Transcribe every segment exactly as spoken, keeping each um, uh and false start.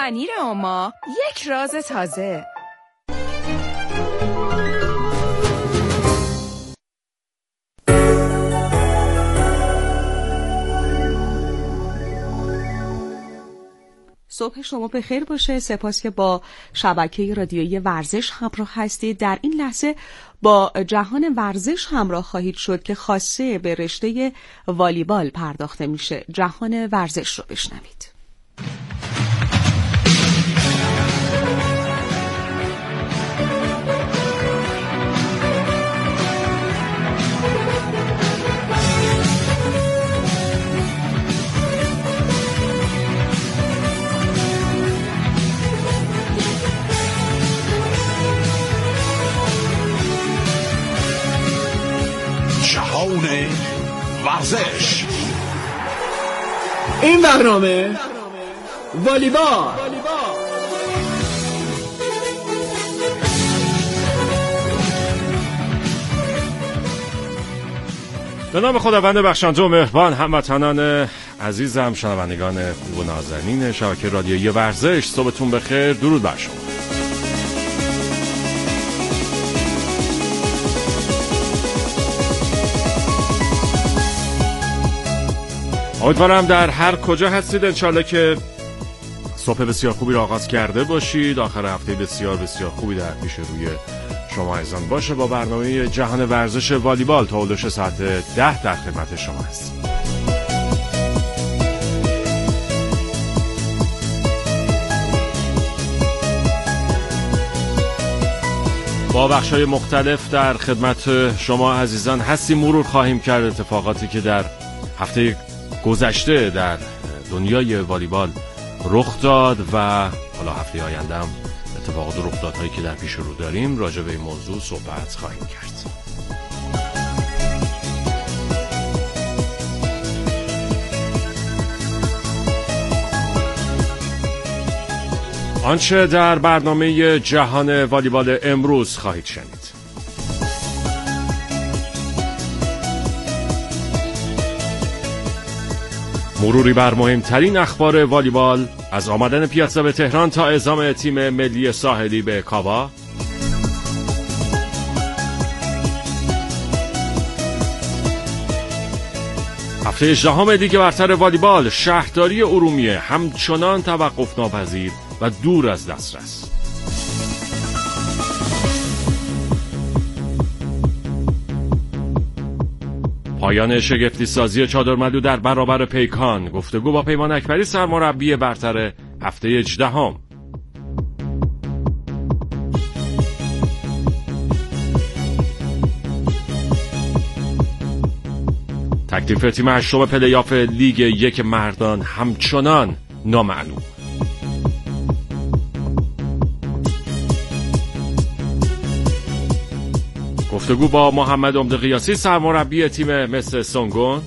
پنیر اوما، یک راز تازه. صبح شما بخیر باشه. سپاس که با شبکه رادیویی ورزش همراه هستید. در این لحظه با جهان ورزش همراه خواهید شد که خاصه به رشته والیبال پرداخته میشه. جهان ورزش رو بشنوید. جهان ورزش. این برنامه والیبال. به نام خداوند بخشنده و مهربان، هموطنان عزیزم، شنوندگان خوب و نازنین شبکه رادیویی ورزش، صبحتون بخیر. درود بر شما. امیدوارم در هر کجا هستید انشالله که صبح بسیار خوبی را آغاز کرده باشید. آخر هفته بسیار بسیار خوبی در پیش روی شما عزیزان باشه. با برنامه جهان ورزش والیبال تا حدود ساعت ده در خدمت شما هستیم. با بخش‌های مختلف در خدمت شما عزیزان هستیم. مرور خواهیم کرد اتفاقاتی که در هفته گذشته در دنیای والیبال رخ داد و حالا هفته آینده هم اتفاقات و رخدادهایی که در پیش رو داریم راجع به این موضوع صحبت خواهیم کرد. آنچه در برنامه جهان والیبال امروز خواهید شنید: مروری بر مهمترین اخبار والیبال، از آمدن پیاتزا به تهران تا اعزام تیم ملی ساحلی به کاوا، هفته هجدهم لیگ برتر والیبال، شهرداری ارومیه همچنان توقف ناپذیر و دور از دسترس. پایان شگفتی سازی چادرملو در برابر پیکان، گفتگو با پیمان اکبری سرمربی برتر هفته هجدهم. تکلیف تیم هشتم پلی‌آف لیگ یک مردان همچنان نامعلوم. گفتگو با محمد عمده قیاسی سرمربی تیم مس سونگون.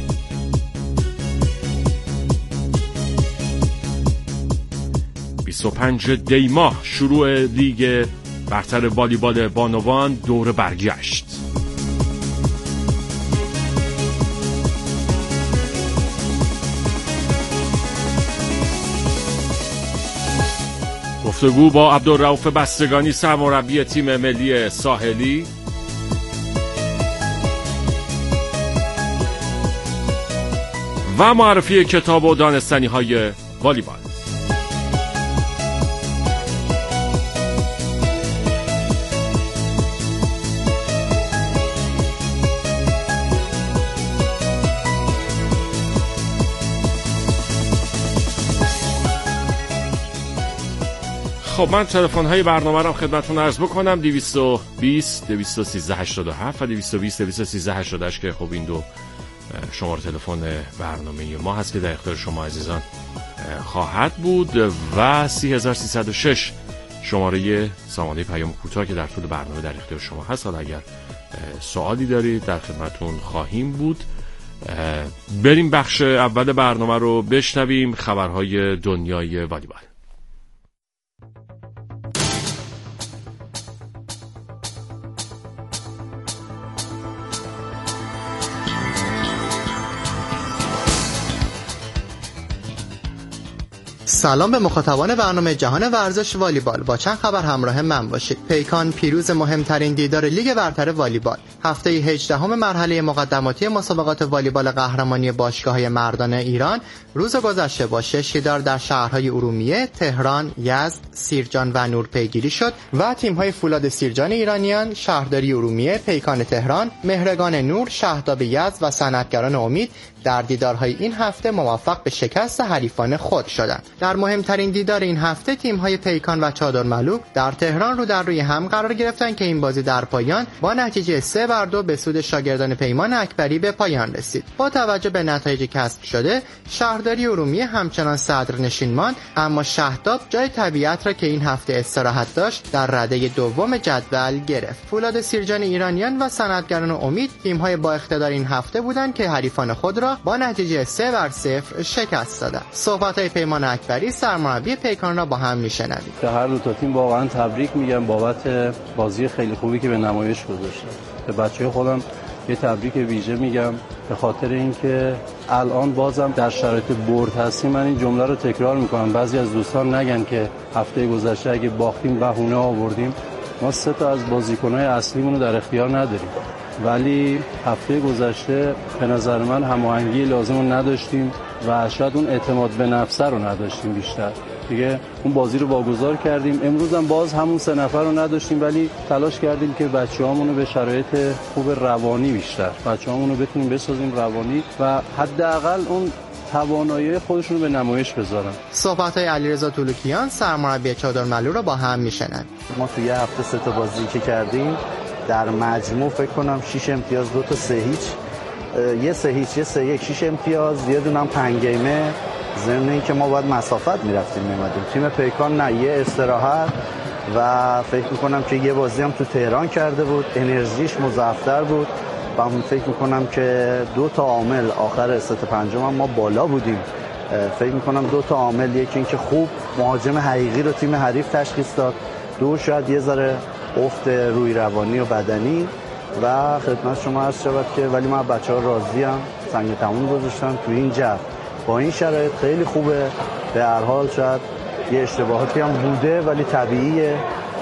بیست و پنج دی ماه شروع لیگ برتر والیبال بانوان دور برگشت. گفتگو با عبدالرؤوف بستگانی سرمربی تیم ملی ساحلی. و معرفی کتاب و دانستنی های والیبال. خب من تلفن های برنامه رو خدمتتون عرض بکنم: دویست و بیست دویست و سیزده هشتاد و هفت و دویست و بیست دویست و سیزده هشتاد و هشت که خب این دو شماره تلفن برنامه ما هست که در اختیار شما عزیزان خواهد بود و سی هزار سیصد و شش شماره سامانه پیام کوتاه که در طول برنامه در اختیار شما هست. حالا اگر سوالی دارید در خدمتتون خواهیم بود. بریم بخش اول برنامه رو بشنویم، خبرهای دنیای والیبال. سلام به مخاطبان برنامه جهان ورزش والیبال. با چند خبر همراه من باشید. پیکان پیروز مهمترین دیدار لیگ برتر والیبال. هفته هجدهم مرحله مقدماتی مسابقات والیبال قهرمانی باشگاه‌های مردان ایران روز گذشته با شش دیدار در شهرهای ارومیه، تهران، یزد، سیرجان و نور پیگیری شد و تیم‌های فولاد سیرجان ایرانیان، شهرداری ارومیه، پیکان تهران، مهرگان نور، شهداب یزد و صنعتگران امید در دیدارهای این هفته موفق به شکست حریفان خود شدند. در مهمترین دیدار این هفته تیم‌های پیکان و چادرملو در تهران رو در روی هم قرار گرفتند که این بازی در پایان با نتیجه سه بر دو به سود شاگردان پیمان اکبری به پایان رسید. با توجه به نتایج کسب شده، شهرداری ارومیه همچنان صدرنشین ماند، اما شهداب جای طبیعت را که این هفته استراحت داشت در رده دوم جدول گرفت. فولاد سیرجان ایرانیان و صنعتگران امید تیم‌های با اقتدار این هفته بودند که حریفان خود را با نتیجه سه بر صفر شکست دادند. صحبت‌های پیمان اکبری سرمربی پیکان را با هم میشنوید. به هر دو تا تیم واقعا تبریک میگم بابت بازی خیلی خوبی که به نمایش گذاشتن. به بچه‌های خودم یه تبریک ویژه میگم به خاطر اینکه الان بازم در شرایط برد هستیم. من این جمله رو تکرار میکنم، بعضی از دوستان نگن که هفته گذشته اگه باختیم بهونه آوردیم. ما سه تا از بازیکن‌های اصلیمون رو در اختیار نداریم، ولی هفته گذشته به نظر من هماهنگی لازم رو نداشتیم و شاید اون اعتماد به نفس رو نداشتیم بیشتر. دیگه اون بازی رو واگذار کردیم. امروز هم باز همون سه نفر رو نداشتیم، ولی تلاش کردیم که بچه‌هامون رو به شرایط خوب روانی بیشتر بچه‌هامون رو بتونیم بسازیم روانی و حداقل اون توانایی خودشون رو به نمایش بذارن. صحبت‌های علیرضا طولوکیان سرمربی چادرملو رو با هم میشنن. ما توی یه هفته سه تا بازی که کردیم در مجموع فکر کنم شش امتیاز، دو تا سه هیچ، یه سه هیچ، یه سه یک، شش امتیاز، یه دونم پنج گیمه. ضمن اینکه ما باید مسافت میرفتیم میمدیم. تیم پیکان نه، یه استراحت و فکر میکنم که یه بازی هم تو تهران کرده بود، انرژیش مضاعفتر بود و من فکر میکنم که دو تا عامل آخر ست پنجم هم ما بالا بودیم. فکر میکنم دو تا عامل، یکی اینکه خوب مهاجم حقیقی رو تیم حریف تشخیص داد، دو شاید یه ذره افت روی روانی و بدنی و خدمت شما عرض شود که ولی من بچه‌ها راضیم، سنگ تموم گذاشتن تو این جو با این شرایط خیلی خوبه. به هر حال شاید یه اشتباهاتی هم بوده ولی طبیعیه.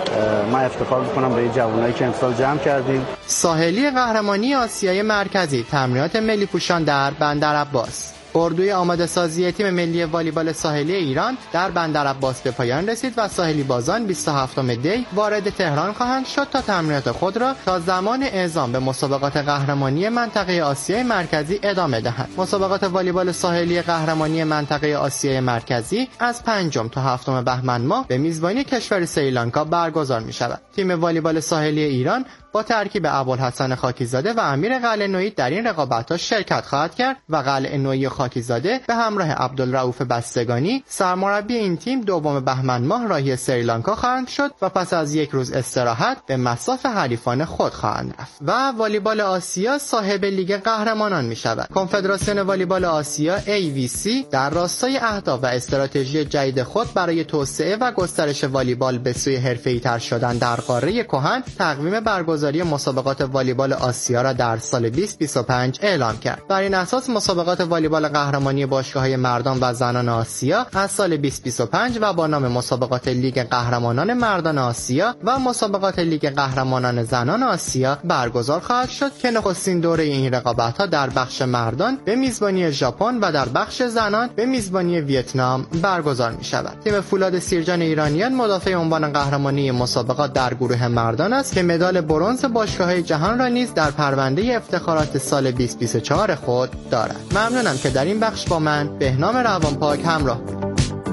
من افتخار میکنم به این جوانایی که امسال جمع کردیم. ساحلی قهرمانی آسیای مرکزی تمرینات ملی پوشان در بندرعباس. اردوی آماده سازی تیم ملی والیبال ساحلی ایران در بندرعباس به پایان رسید و ساحلی بازان بیست و هفتم دی وارد تهران خواهند شد تا تمرینات خود را تا زمان اعزام به مسابقات قهرمانی منطقه آسیای مرکزی ادامه دهند. مسابقات والیبال ساحلی قهرمانی منطقه آسیای مرکزی از پنجم تا هفتم بهمن ماه به میزبانی کشور سریلانکا برگزار می شود. تیم والیبال ساحلی ایران با ترکیب ابوالحسن خاکیزاده و امیر قلعه‌نویی در این رقابت‌ها شرکت خواهد کرد و قلعه‌نویی و خاکیزاده به همراه عبدالرؤوف بستگانی سرمربی این تیم دوم بهمن ماه راهی سریلانکا خواهند شد و پس از یک روز استراحت به مصاف حریفان خود خواهند رفت. و والیبال آسیا صاحب لیگ قهرمانان می‌شود. کنفدراسیون والیبال آسیا ای وی سی در راستای اهداف و استراتژی جدید خود برای توسعه و گسترش والیبال به سوی حرفه‌ای‌تر شدن در قاره کهن تقویم برگزاری مسابقات والیبال آسیا را در سال بیست و بیست و پنج اعلام کرد. بر این اساس مسابقات والیبال قهرمانی باشگاه‌های مردان و زنان آسیا از سال بیست و بیست و پنج و با نام مسابقات لیگ قهرمانان مردان آسیا و مسابقات لیگ قهرمانان زنان آسیا برگزار خواهد شد که نخستین دوره این رقابت‌ها در بخش مردان به میزبانی ژاپن و در بخش زنان به میزبانی ویتنام برگزار می‌شود. تیم فولاد سیرجان ایرانیان مدافع عنوان قهرمانی مسابقات در گروه مردان است که مدال برنز باشگاه‌های جهان را نیز در پرونده افتخارات سال بیست و بیست و چهار خود دارد. ممنونم که در این بخش با من بهنام روانپاک همراه بود.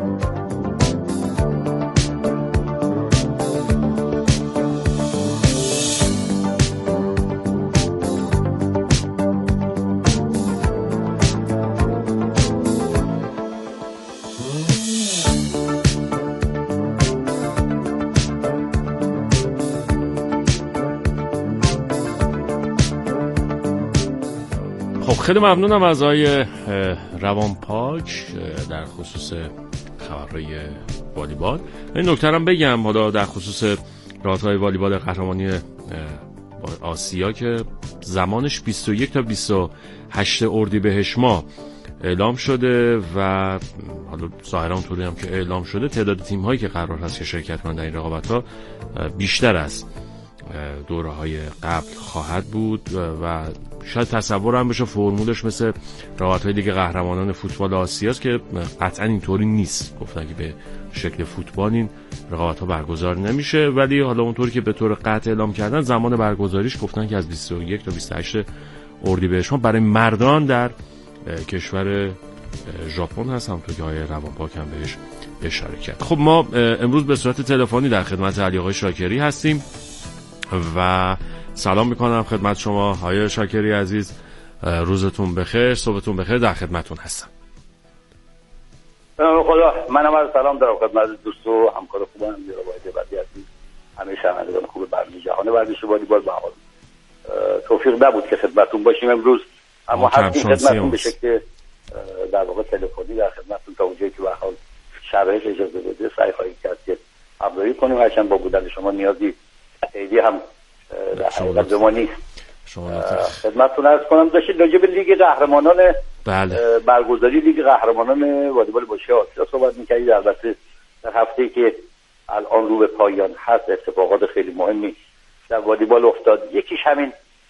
خیلی ممنونم از آقای روانپاک در خصوص خبرهای والیبال. این نکته هم بگم حالا در خصوص رادهای والیبال قهرمانی آسیا که زمانش بیست و یک تا بیست و هشت اردیبهشت ماه اعلام شده و حالا ظاهرا اونطوری هم که اعلام شده تعداد تیم‌هایی که قرار هست که شرکت کنند در این رقابت‌ها بیشتر از دوره‌های قبل خواهد بود و شاید تصور هم بشه فرمولش مثل رقابت‌های لیگ قهرمانان فوتبال آسیا است که قطعا اینطوری نیست. گفتن که به شکل فوتبال این رقابت‌ها برگزار نمیشه، ولی حالا اونطوری که به طور قطع اعلام کردن زمان برگزاریش گفتن که از بیست و یک تا بیست و هشت اردیبهشت برای مردان در کشور ژاپن هست، همونطور که آقای روانپاک هم بهش اشاره کرد. خب ما امروز به صورت تلفنی در خدمت علی آقای شاکری هستیم و سلام میکنم خدمت شما آقای شاکری عزیز. روزتون بخیر، صبحتون بخیر، در خدمتتون هستم. خدا منم از سلام دارم خدمت دوست و همکار خوبم میرواید بعدی عزیز، همه شنوندگان خوب برنامه جهان ورزش والیبال. به حال توفیق نبود که خدمتتون باشیم امروز، اما هستیم خدمتتون به شکل در واقع تلفنی در خدمتتون تا اونجایی که به حال شرایط اجازه بده سعی خواهیم کرد که همراهی کنیم. هرچند با بودن شما نیازی خیلی هم در حقیقت به ما نیست. خدمتتون عرض کنم داشتید راجع به لیگ قهرمانان بله. برگزاری لیگ قهرمانان والیبال باشگاه آسیا صحبت می‌کردید. البته در هفته‌ای که الان رو به پایان هست اتفاقات خیلی مهمی در والیبال افتاد. یکیش همین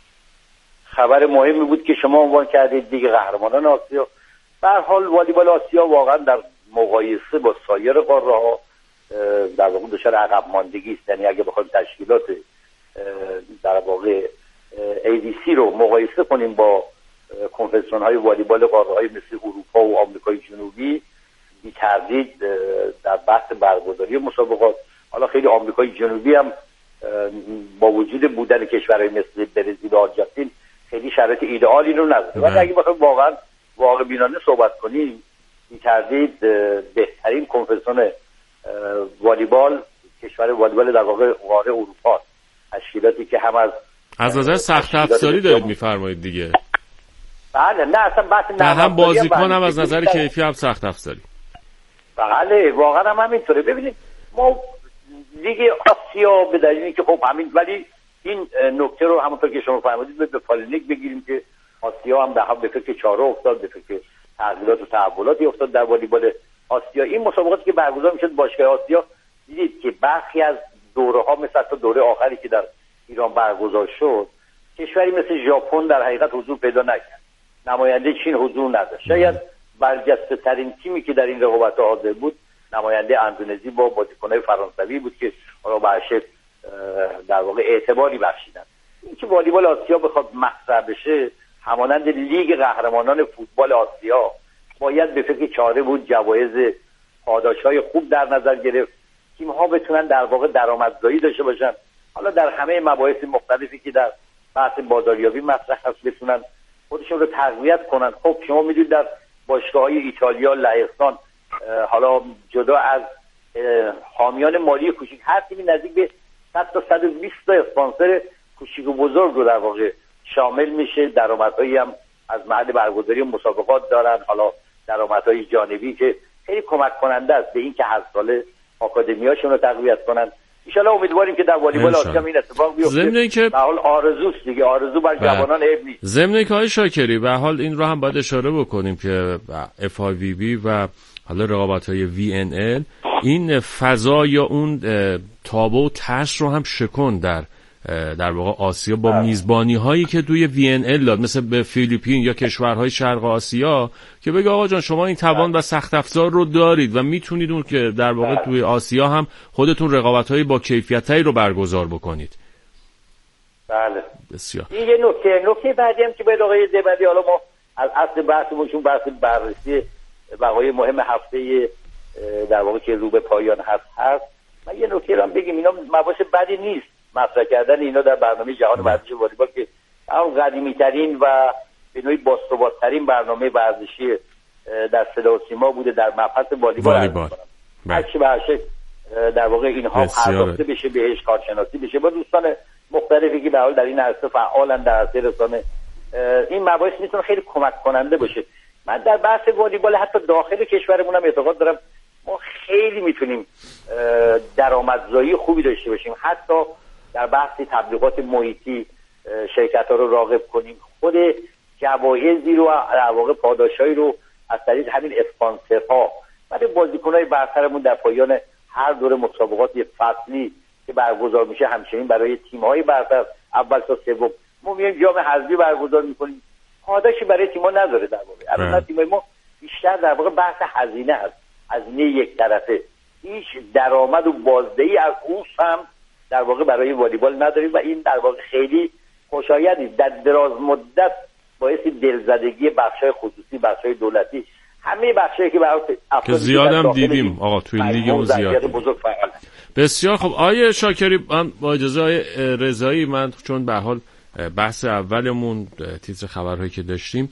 خبر مهمی بود که شما عنوان کردید لیگ قهرمانان آسیا. به هر حال والیبال آسیا واقعا در مقایسه با سایر قاره‌ها در واقع دچار عقب ماندگی است. یعنی اگه بخوایم تشکیلات در واقع ای دی سی رو مقایسه کنیم با کنفدراسیون های والیبال قاره‌های مثل اروپا و آمریکای جنوبی، بی تردید در بحث برگزاری مسابقات، حالا خیلی آمریکای جنوبی هم با وجود بودن کشورهای مثل برزیل و آرژانتین خیلی شرایط ایدئالی رو نداره. ولی اگه بخوایم واقعا واقع بینانه صحبت کنیم، بی تردید بهترین کنفدراسیون والیبال کشور والیبال در واقع قاره اروپا، تشکیلاتی که هم از از نظر سخت افزاری دارید میفرمایید دیگه. بله نه اصلا بحث نه هم بازیکن هم از نظر کیفی هم سخت افزاری. بله واقعا هم همینطوره. ببینید ما لیگ آسیا به دلیلی که خب همین، ولی این نکته رو همونطور که شما فرمودید به پالینیک بگیریم که آسیا هم به هم به فکر چاره افتاد، به فکر تغییرات و تحولاتی افتاد در والیبال آسیا. این مسابقاتی که برگزار میشد باشگاه آسیا، دیدید که برخی از دوره‌ها مثل تا دوره آخری که در ایران برگزار شد کشوری مثل ژاپن در حقیقت حضور پیدا نکرد، نماینده چین حضور نداشت. شاید برجسته ترین تیمی که در این رقابت حاضر بود نماینده اندونزی با بازیکن‌های فرانسوی بود که حالا برشه در واقع اعتباری بخشیدن. این که والیبال آسیا بخواد مطرح بشه همانند لیگ قهرمانان فوتبال آسیا باید به فکر چاره بود، جوایز پاداش‌های خوب در نظر گرفت، تیم‌ها بتونن در واقع درآمدزایی داشته باشن، حالا در همه مباحث مختلفی که در بحث بازاریابی مطرح هست بتونن خودشون رو تقویت کنن. خب شما میدونید در باشگاه‌های ایتالیا، لهستان، حالا جدا از حامیان مالی کوچیک، هر تیمی نزدیک به صد تا صد و بیست تا اسپانسر کوچیک و بزرگ رو در واقع شامل میشه. درآمدهایی هم از محل برگزاری مسابقات دارن، حالا درآمدهای جانبی که خیلی کمک کننده است به اینکه هر ساله آکادمیاشون رو تقویت کنن. ان شاءالله امیدواریم که در والیبال آسیا این اتفاق بیفته. ضمن که به حال آرزوست دیگه، آرزو بر جوانان عیب نیست. ضمن که آقای شاکری به حال این رو هم باید اشاره بکنیم که اف آی وی بی و حالا رقابت‌های وی ان ال این فضا یا اون تابو و ترس رو هم شکن در در واقع آسیا با میزبانی هایی که توی وی ان ال داد، مثل به فیلیپین یا کشورهای شرق آسیا، که بگه آقا جان شما این توان و سخت افزار رو دارید و میتونید اون که در واقع توی آسیا هم خودتون رقابت‌های با کیفیتایی رو برگزار بکنید. بله بسیار. این یه نکته نکته بعدی هم که باید آقای دبدی، حالا ما از اصل بحثمون بحث بررسی وقایع مهم هفته در واقع که رو به پایان هست هست من یه نکته رو بگیم، اینا مباحث بدی نیست مطرح کردن اینا در برنامه جهان ورزش والیبال که اون قدیمی ترین و به نوعی باثبات‌ترین برنامه ورزشی در صدا و سیما بوده در مبحث والیبال. هر چی به هر شکل در واقع اینها پرداخته بشه، بهش کارشناسی بشه با دوستان مختلفی که به حال در این عرصه فعالن در عرصه رسانه، این مباحث میتونه خیلی کمک کننده باشه. من در بحث والیبال حتی داخل کشورمون هم اعتقاد دارم ما خیلی میتونیم درآمدزایی خوبی داشته باشیم، حتی در بحث تبلیغات محیطی شرکت‌ها رو راغب کنیم، خود جوایزی رو در واقع پاداشایی رو از طریق همین اسپانسرها برای بازیکن‌های برترمون در پایان هر دوره مسابقات فصلی که برگزار میشه همچنین برای تیم‌های برتر اول تا سوم ما میایم جام حذفی برگزار میکنیم. پاداشی برای تیم‌ها نداره در واقع. الان تیم‌های ما بیشتر در واقع بحث هزینه است. هزینه یک طرفه. هیچ درآمد و بازدهی از اون هم در واقع برای والیبال نداریم و این در واقع خیلی خوشایندی در دراز مدت باعث دلزدگی بخش‌های خصوصی، بخش‌های دولتی، همه بخشایی که برای که زیادم دیدیم آقا توی لیگ زیاد بزرگ فعال. بسیار خب. آیه شاکری، من با اجازه آیه رضایی، من چون به حال بحث اولمون تیتر خبرهایی که داشتیم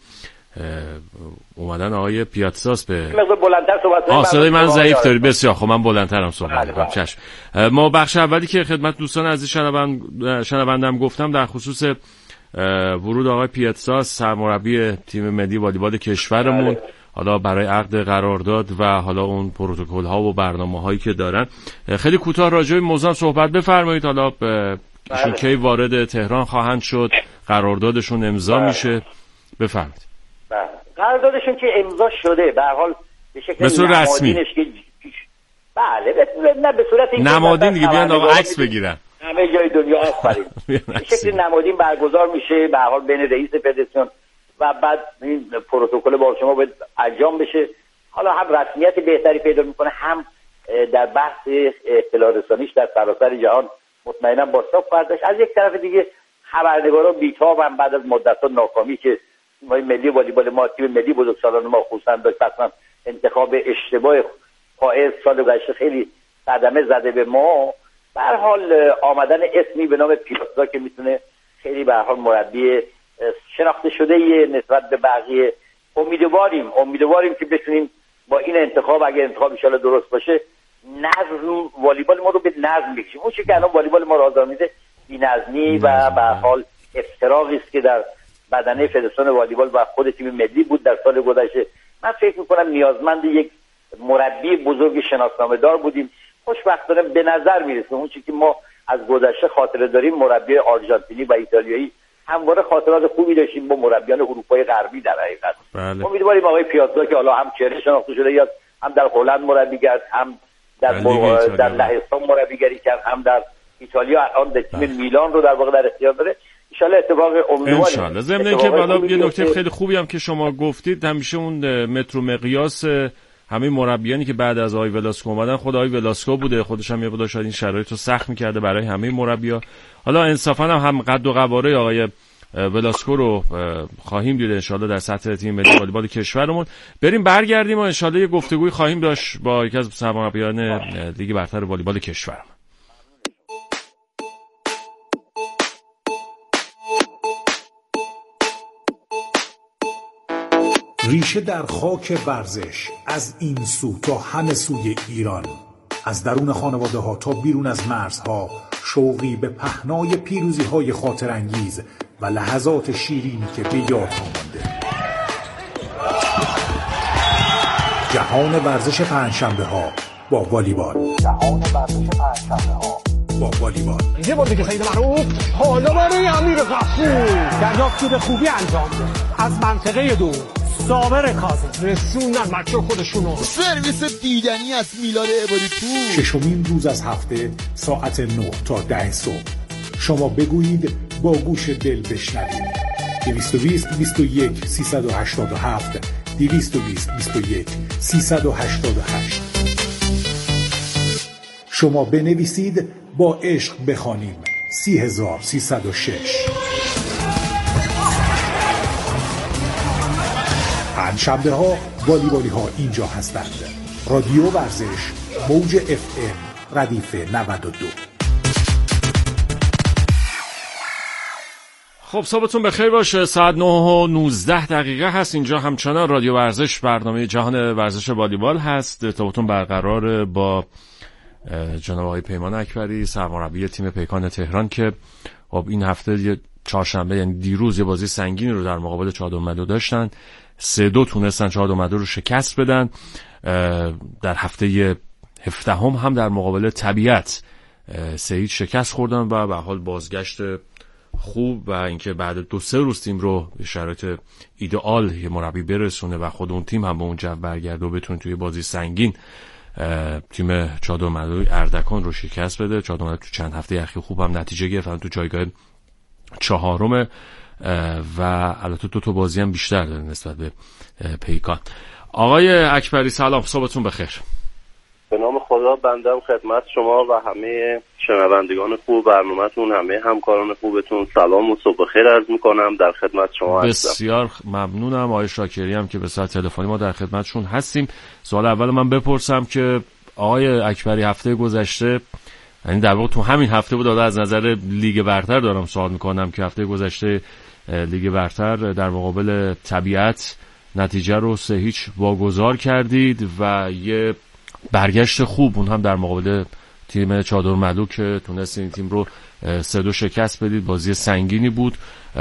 اومدن آقای پیاتساس به بلندتر صحبت کنم. صدای من ضعیف داری. بسیار خب، من بلندترم صحبت می‌کنم. چشم. ما بخش اولی که خدمت دوستان عزیز شنوند شنوندم گفتم در خصوص ورود آقای پیاتساس سرمربی تیم ملی والیبال کشورمون، حالا برای عقد قرارداد و حالا اون پروتکل ها و برنامه هایی که دارن، خیلی کوتاه راجع به موضوع صحبت بفرمایید. حالا ایشون کی وارد تهران خواهند شد، قراردادشون امضا میشه، بفرمایید. بله، قراردادشون که امضا شده به هر حال به شکل رسمی. بله، نه به صورت نمادین دیگه، بیان آقا عکس بگیرن همه جای دنیا. آفرین. به شکل نمادین برگزار میشه به هر حال بین رئیس فدراسیون و بعد این پروتکل با شما باید انجام بشه. حالا هم رسمیت بهتری پیدا میکنه، هم در بحث اطلاع رسانیش در سراسر جهان مطمئنا بازتاب خواهد داشت. از یک طرف دیگه خبرنگارا بیتابن بعد از مدت‌ها ناکامی که تیم ملی والیبال ما، تیم ملی بزرگسالان ما خصوصا داشت، اصلا انتخاب اشتباه پاییز سال گذشته خیلی صدمه زده به ما. به هر حال آمدن اسمی به نام پیاتسا که میتونه خیلی به هر حال مربی شناخته شده یه نسبت به بقیه، امیدواریم امیدواریم که بتونیم با این انتخاب، اگه انتخاب ان شاءالله درست باشه، نظم والیبال ما رو به نظم بکشیم. اون چیزی که الان والیبال ما رو آزار میده بی‌نظمی و به هر حال افتراقی است که در بدنه فدراسیون والیبال و خود تیم ملی بود در سال گذشته. من فکر میکنم نیازمند یک مربی بزرگ شناسنامه دار بودیم. خوشبختانه به نظر میرسه اون چیزی که ما از گذشته خاطره داریم، مربی آرژانتینی و ایتالیایی همواره خاطرات خوبی داشتیم با مربیان اروپای غربی در حقیقت. بله. امیدواریم آقای پیاتسا که حالا هم چهره شناخته شده یا هم در هلند مربیگری، هم در بله در لهستان مربیگری کرد، هم در ایتالیا الان در تیم میلان رو در واقع در اختیار داره. ان شاء الله اتفاق امیدواریم. ان شاء الله. ضمن اینکه بالا یه نکته خیلی خوبی هم که شما گفتید، همیشه اون مترو مقیاس همه مربیانی که بعد از آقای ولاسکو اومدن خود آقای ولاسکو بوده. خودش هم یه بود شاید این شرایط رو سخت می‌کرده برای همه مربی‌ها. حالا انصافا هم, هم قد و قواره آقای ولاسکو رو خواهیم دید ان شاء الله در سطح تیم ملی والیبال کشورمون. بریم برگردیم و ان شاء الله یه گفتگوی خواهیم داشت با یکی از سرمربیان لیگ برتر والیبال کشورمون. ریشه در خاک ورزش، از این سو تا همه سوی ایران، از درون خانواده ها تا بیرون از مرزها، شوقی به پهنای پیروزی های خاطر انگیز و لحظات شیرینی که به یاد مانده. جهان ورزش پنجشنبه ها با والیبال. جهان ورزش پنجشنبه ها با والیبال. یه بار دیگه سید معروف حالا برای امیر غفور دریافت به خوبی انجام ده. از منطقه دو صابر کاظم رسوندن بچه خودشونو. سرویس دیدنی از میلاد عبادی پور. ششمین روز از هفته ساعت نه تا ده صبح. شما بگویید با گوش دل بشنوید. دویست و بیست بیست و یک سیصد و هشتاد و هفت دویست و بیست بیست و یک سیصد و هشتاد و هشت. شما بنویسید با عشق بخوانیم. سی هزار سیصد و شش. پنجشنبه ها والیبالی ها اینجا هستند. رادیو ورزش موج اف ام ردیف نود و دو. خب صبحتون بخیر باشه. ساعت نه و نوزده دقیقه هست. اینجا همچنان رادیو ورزش، برنامه جهان ورزش والیبال هست. ارتباطتون برقرار با جناب آقای پیمان اکبری، سرمربی تیم پیکان تهران که خب این هفته یه چهارشنبه یعنی دیروز یه بازی سنگینی رو در مقابل چادرمدو داشتن. سه دو تونستن چادرمدو رو شکست بدن. در هفته هفدهم هم در مقابل طبیعت سه هیچ شکست خوردن و به حال بازگشت خوب و اینکه بعد دو سه روز تیم رو به شرایط ایدئال یه مربی برسونه و خود اون تیم هم به اون جو برگرده و بتونه توی بازی سنگین تیم چادرملو اردکان رو شکست بده. چادرملو تو چند هفته اخیر خوب هم نتیجه گرفت، تو جایگاه چهارم و البته دو تا بازی هم بیشتر داره نسبت به پیکان. آقای اکبری سلام، صبحتون بخیر. به نام خدا بندم خدمت شما و همه شنوندگان خوب برنامه‌تون، همه همکاران خوبتون سلام و صبح بخیر عرض می‌کنم. در خدمت شما هستم. بسیار ممنونم. آقای شاکری هم که به صورت تلفنی ما در خدمتشون هستیم. سوال اول من بپرسم که آقای اکبری هفته گذشته، یعنی در واقع تو همین هفته بود، از نظر لیگ برتر دارم سوال می‌کنم، که هفته گذشته لیگ برتر در مقابل طبیعت نتیجه رو سه هیچ واگذار کردید و یه برگشت خوب اون هم در مقابل تیم چادرملو که تونستین تیم رو سه دو شکست بدید. بازی سنگینی بود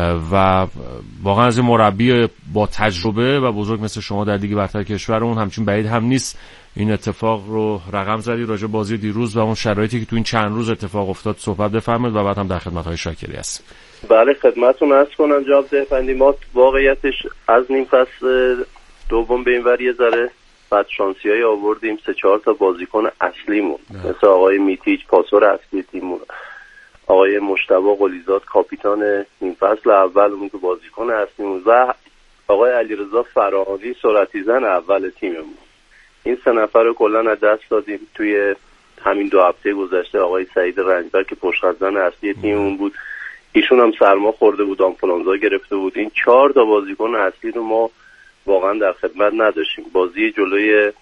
و واقعا از مربی با تجربه و بزرگ مثل شما در لیگ برتر کشورمون همچین بعید هم نیست این اتفاق رو رقم زدید. راجع بازی دیروز و اون شرایطی که تو این چند روز اتفاق افتاد صحبت بفرمایید و بعد هم در خدمت‌های شاکری هستیم. بله خدمتتون عرض کنم جناب دهفندی، ما واقعیتش از نیم فصل دوم به این ور یه ذره بعد شانسیایی آوردیم. سه چهار تا بازیکن اصلیمون مثل آقای میتیچ پاسور اصلی تیمون، آقای مجتبی قلیزاد کاپیتان نیم فصل اولمون که بازیکن اصلیمون و آقای علیرضا فراهانی سرعتی زن اول تیممون، این سه نفر رو کلا از دست دادیم توی همین دو هفته گذشته. آقای سعید رنجبر که پشت زن اصلی تیممون بود، ایشون هم سرما خورده بود، آنفولانزا گرفته بود. این چهار تا بازیکن اصلی رو ما واقعا در خدمت نداشتیم. بازی جلوی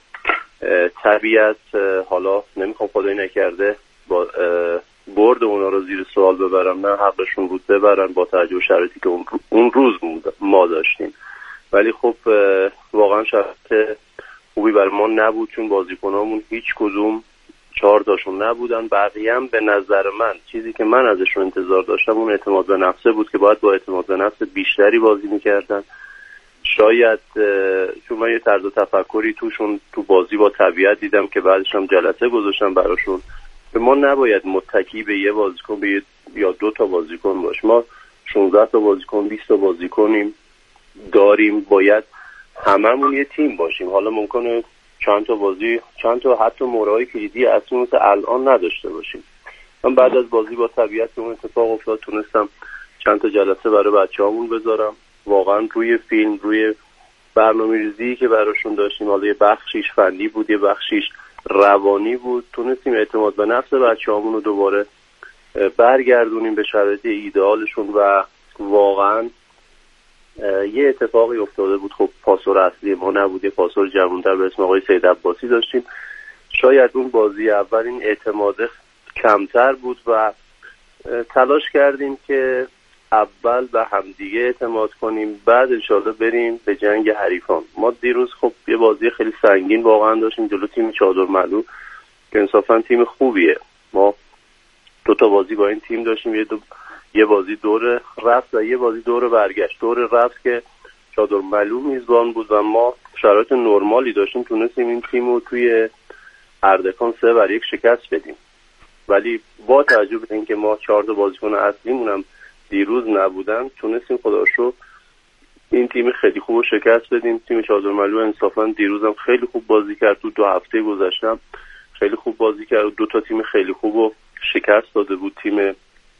طبیعت حالا نمیخوام خدایی نکرده با برد اونا رو زیر سوال ببرم، نه حقشون بود ببرن با توجه به شرایطی که اون روز ما داشتیم، ولی خب واقعا شرایط خوبی برای ما نبود چون بازیکنامون هیچ کدوم چهار تاشون نبودن. بقیه هم به نظر من چیزی که من ازشون انتظار داشتم اون اعتماد به نفسه بود که باید با اعتماد به نفس بیشتری بازی میکردن. شاید چون من یه طرز تفکری توشون تو بازی با طبیعت دیدم که بعدش هم جلسه گذاشتم براشون که ما نباید متکی به یه بازیکن به یا دو تا بازیکن باش. ما شانزده تا بازیکن بیست تا بازیکنیم داریم، باید هممون یه تیم باشیم. حالا ممکنه چند تا بازی چند تا حتی مورای کلیدی اصلی مثل الان نداشته باشیم. من بعد از بازی با طبیعت اون اتفاق افتاد تونستم چند تا جلسه برای بچه‌هامون بذارم، واقعا روی فیلم، روی برنامه‌ریزی که براشون داشتیم، حالا یه بخشیش فنی بود یه بخشیش روانی بود، تونستیم اعتماد به نفس بچه‌هامون رو دوباره برگردونیم به شرایط ایدئالشون و واقعا یه اتفاقی افتاده بود. خب پاسور اصلی ما نبود، یه پاسور جوان‌تر به اسم آقای سید عباسی داشتیم. شاید اون بازی اول این اعتماد کمتر بود و تلاش کردیم که اول به همدیگه اعتماد کنیم، بعد انشالله بریم به جنگ حریفان. ما دیروز خب یه بازی خیلی سنگین واقعا داشتیم جلو تیم چادرملو که انصافا تیم خوبیه. ما دو تا بازی با این تیم داشتیم، یه دو یه بازی دور رفت و یه بازی دور برگشت. دور رفت که چادرملو میزبان بود و ما شرایط نرمالی داشتیم، تونستیم این تیم رو توی اردکان سه بر یک شکست بدیم. ولی با توجه به اینکه ما چهار تا بازیکن اصلیمون هم دیروز نبودن، تونستیم خدا رو شکر این تیم خیلی خوب رو شکست بدیم. تیم چادرملو انصافا دیروز هم خیلی خوب بازی کرد، تو دو هفته گذشته خیلی خوب بازی کرد، دو تا تیم خیلی خوب رو شکست داده بود. تیم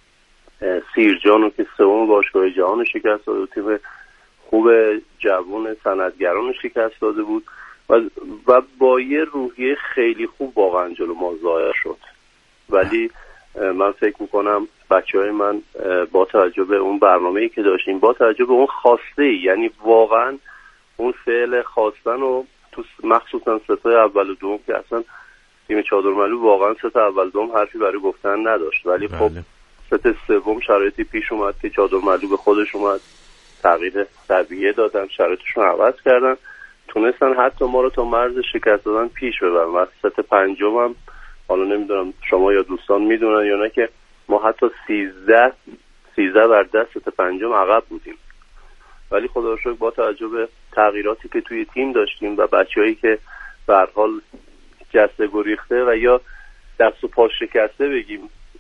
سیرجان رو که سوم باشگاه جهان رو شکست داده بود، تیم خوب جوان صنعتگران رو شکست داده بود و, و با یه روحیه خیلی خوب واقعا جلو ما ظاهر شد. ولی من فکر میکنم بچه های من با توجه به اون برنامه‌ای که داشتیم، با توجه به اون خواسته، یعنی واقعا اون فعل خواستن و تو مخصوصا ستای اول و دوم که اصلا تیم چادرملو واقعا ستا اول دوم حرفی برای گفتن نداشت، ولی خب بله. ست سوم شرایطی پیش اومد که چادرملو به خودش اومد، تغییر طبیعی دادن، شرایطشون عوض کردن، تونستن حتی ما رو تا مرز شکست دادن پیش ببرن. و ست پنجم هم حالا نمیدونم شما یا دوستان میدونن یا نه که ما حتی سیزده سیزده بر دست ست پنجم عقب بودیم، ولی خدا رو شکر با توجه به تغییراتی که توی تیم داشتیم و بچه‌هایی که به هر حال جسته گریخته و یا دست و پا شکسته بگیم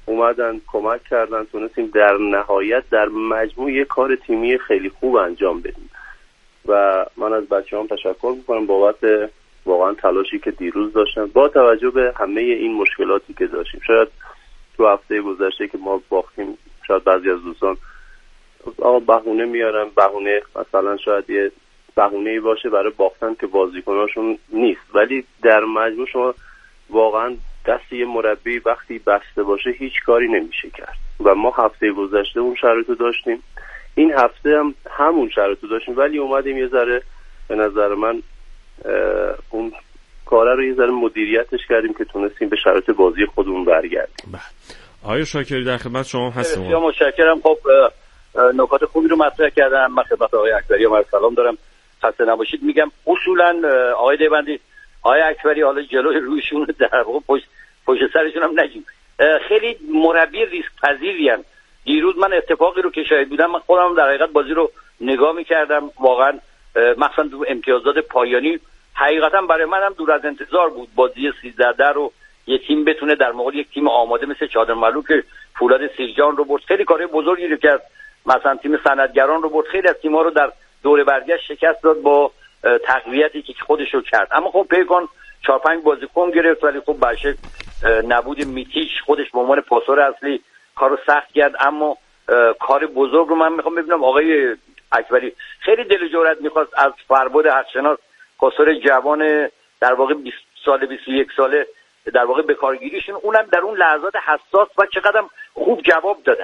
اومدن کمک کردن، تونستیم در نهایت در مجموع یه کار تیمی خیلی خوب انجام بدیم و من از بچه‌هام تشکر میکنم بابت واقعا تلاشی که دیروز داشتن با توجه به همه این مشکلاتی که داشتیم. شاید تو هفته گذشته که ما باختیم شاید بعضی از دوستان آقا بهونه میارن، بهونه مثلا شاید یه بهونه‌ای باشه برای باختن که بازیکناشون نیست، ولی در مجموع شما واقعا دست یه مربی وقتی بسته باشه هیچ کاری نمیشه کرد و ما هفته گذشته اون شرایطو داشتیم، این هفته هم همون شرایطو داشتیم، ولی اومدیم یه ذره به نظر من اون کاره رو یه ذره مدیریتش کردیم که تونستیم به شرایط بازی خودمون برگردیم. آقای شاکری در خدمت شما هستم. بسیار متشکرم. خب نکات خوبی رو مطرح کردم. من خدمت آقای اکبری هم سلام دارم، خسته نباشید. میگم اصولا آقای دیوبندی، آقای اکبری حالا جلوی رویشون در واقع پشت پشت سرشون هم نگیم، خیلی مربی ریسک پذیری ان. دیروز من اتفاقی رو که شاهد بودم، من خودم در حقیقت بازی رو نگاه می‌کردم، واقعا مثلا تو امتیازات پایانی حقیقتا برای منم دور از انتظار بود بازی سیزده در رو یک تیم بتونه در مقابل یک تیم آماده مثل چادر ملو که فولاد سیرجان رو برد، خیلی کارهای بزرگی رو کرد، مثلا تیم صنعتگران رو برد، خیلی از تیم‌ها رو در دوره برگشت شکست داد با تقویتی که خودش رو کرد. اما خب پیکان چهار پنج بازیکن گرفت، ولی خب باشه نبود میتیچ خودش به عنوان پاسور اصلی کارو سخت کرد. اما کار بزرگ رو من میخوام ببینم آقای اکبری، خیلی دل و جرأت میخواست از فرباد حقشناس پاسور جوان در واقع بیست ساله بیست و یک ساله در واقع به کارگیریشون، اونم در اون لحظات حساس و چقدر خوب جواب دادن.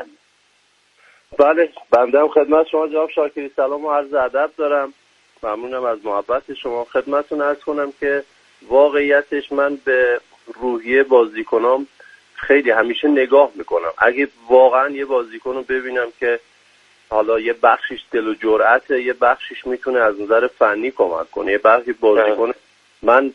بله بنده هم خدمت شما جناب شاکری سلام و عرض ادب دارم، ممنونم از محبت شما. خدمتتون عرض کنم که واقعیتش من به روحیه بازیکنام خیلی همیشه نگاه میکنم. اگه واقعا یه بازیکن رو ببینم که حالا یه بخشش دل و جرأته، یه بخشش میتونه از نظر فنی کمک کنه، یه بخشی بازیکن من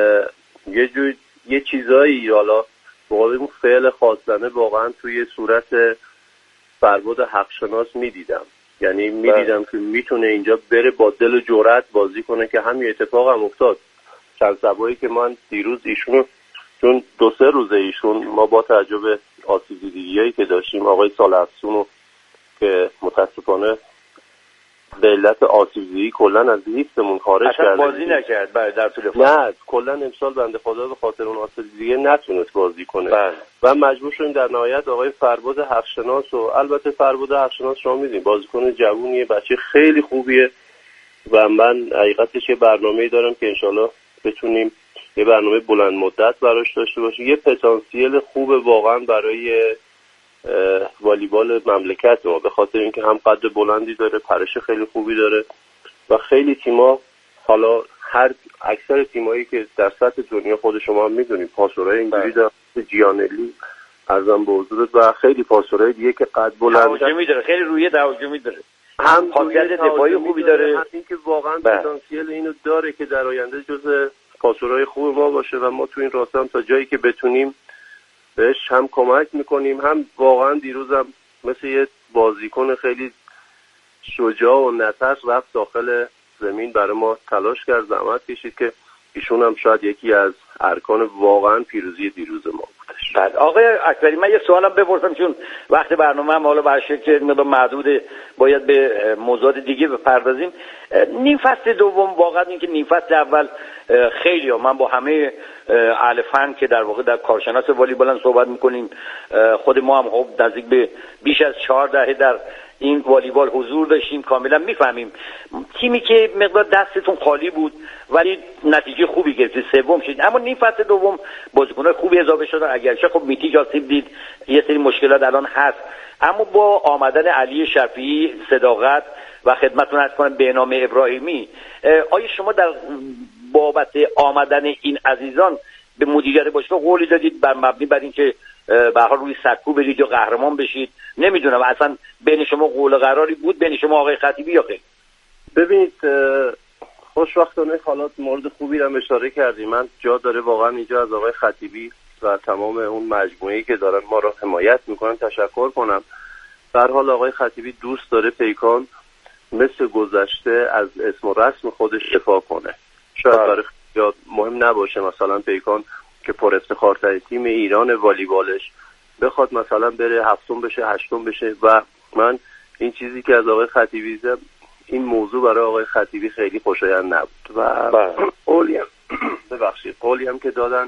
یه جور یه چیزایی حالا واقعا اون فعل خواستنه واقعا توی صورت فرباد حقشناس میدیدم، یعنی میدیدم که میتونه اینجا بره با دل و جرأت بازی کنه که همین اتفاق هم افتاد. چند شبایی که من دیروز ایشونو، چون دو سه روزه ایشون ما با توجه به آسیب دیدگی‌هایی که داشتیم، آقای سالحفظون که متاسفانه به علت آسیب دیدگی کلا از لیستمون خارج کرد، بازی نکرد بعد در طول فصل. نه کلا امسال بنده خدا به خاطر اون آسیب دیدگی نتونست بازی کنه بله. و مجبور شدیم در نهایت آقای فرباد حقشناس، و البته فرباد حقشناس شما میدونید بازیکن جوونیه، بچه خیلی خوبیه و من حقیقتش یه برنامه‌ای دارم که انشالله بتونیم یه برنامه بلند مدت براش داشته باشیم، یه پتانسیل خوب واقعا برای والیبال مملکت ما، به خاطر اینکه هم قد بلندی داره، پرش خیلی خوبی داره و خیلی تیما، حالا هر اکثر تیمایی که در سطح دنیا خود شما هم میدونید پاسورای اینجوری داره، جیانلی ارزم به حضورت و خیلی پاسورای دیگه که قد بلند تهاجمی داره، خیلی روی تهاجمی داره، هم خاصیت دفاعی خوبی داره، هم اینکه واقعا پتانسیل اینو داره که در آینده جزء پاسورای خوب ما باشه و ما تو این راسته هم تا جایی که بتونیم بهش هم کمک میکنیم. هم واقعا دیروزم مثل یه بازیکن خیلی شجاع و نترس رفت داخل زمین برای ما تلاش کرد، زحمت کشید که ایشون هم شاید یکی از ارکان واقعا پیروزی دیروز ما بودش. بعد آقای اکبری من یه سوالم بپرسم، چون وقت برنامه هم حالا برای که مقدار محدود باید به موضوعات دیگه بپردازیم. نیم فصل دوم واقعا این که نیم فصل اول خیلی ها من با همه اهل فن که در واقع در کارشناس والیبال صحبت میکنیم، خود ما هم خب نزدیک به بیش از چهار دهه در این والیبال حضور داشتیم، کاملا میفهمیم تیمی که مقدار دستتون خالی بود ولی نتیجه خوبی گرفتید، سوم شدید، اما نیم فصل دوم بازیکن‌های خوبی اضافه شدن، اگرچه خب میتیج آسیب دید، یه سری مشکلات الان هست، اما با آمدن علی شفیعی، صداقت و خدمتتون عرض کنم بهنام ابراهیمی، آیا شما در بابت آمدن این عزیزان به مدیریت باشگاه قولی دادید بر مبنی بر اینکه به هر حال روی سکو برید یا قهرمان بشید؟ نمیدونم اصلا بین شما قول قراری بود بین شما آقای خطیبی یا خیر؟ ببینید خوشبختانه حالات مورد خوبی رو اشاره کردیم، من جا داره واقعا اینجا از آقای خطیبی و تمام اون مجموعه‌ای که دارن ما رو حمایت میکنن تشکر کنم. در حال آقای خطیبی دوست داره پیکان مثل گذشته از اسم و رسم خودش دفاع کنه. شاید برای یا مهم نباشه مثلا پیکان که پر افتخارترین تیم ایران والیبالش بخواد مثلا بره هفتم بشه هشتم بشه. و من این چیزی که از آقای خطیبی دیدم، این موضوع برای آقای خطیبی خیلی خوشایند نبود و قولی هم ببخشید قولی هم که دادن